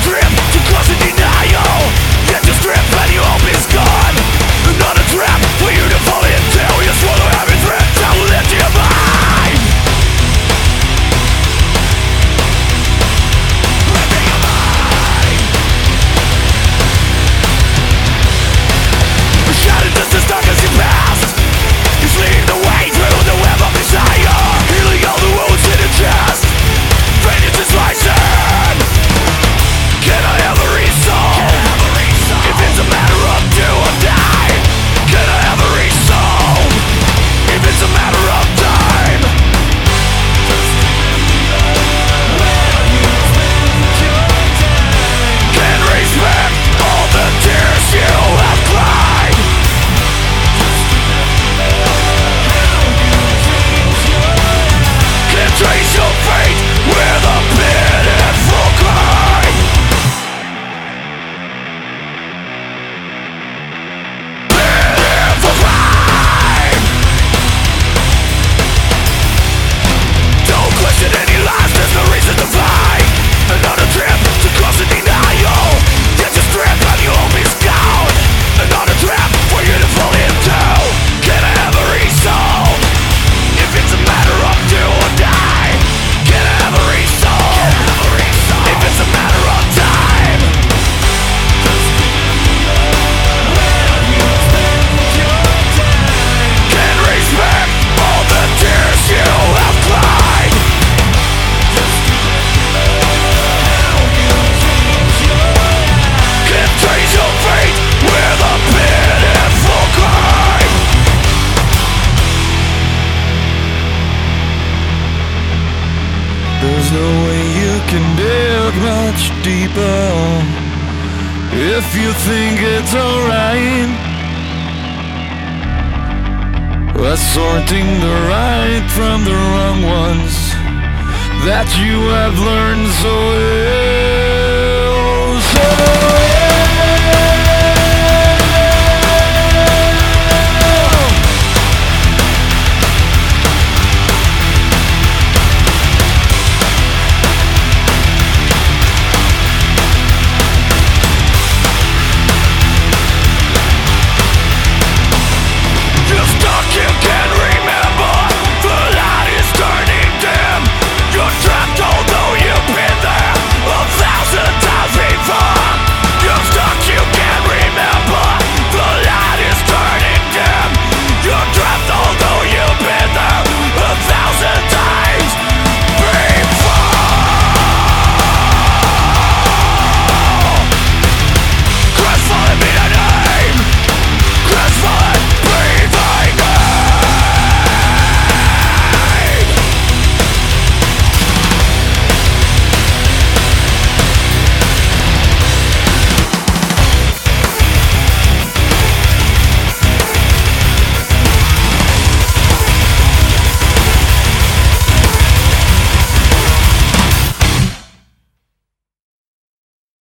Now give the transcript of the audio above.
trip to cause a denial. Yet you strip and you hope is gone. Another trap for you to fall into. You swallow every threat that will lift your mind. Lifting your mind. Shattered just as dark as you passed. You're leading the way through the web of desire, healing all the wounds in your chest. Vengeance is rising. Can I have a resolve? If it's a matter of do or die. Can I have a resolve? If it's a matter of time. Can respect all the tears you have cried. Can trace your fate with a pitiful cry. Pitiful cry. Don't question any lies, there's no reason to fly. Another trip to cause a denial. Yet you strip and you hope is gone. Another trap for you to fall into. Can I have a resolve? If it's a matter of do or die. Can I have a resolve? If it's a matter of time. Can respect all the tears you have cried. Can trace your fate with a pitiful cry. There's no way you can dig much deeper if you think it's alright. Assorting the right from the wrong ones that you have learned so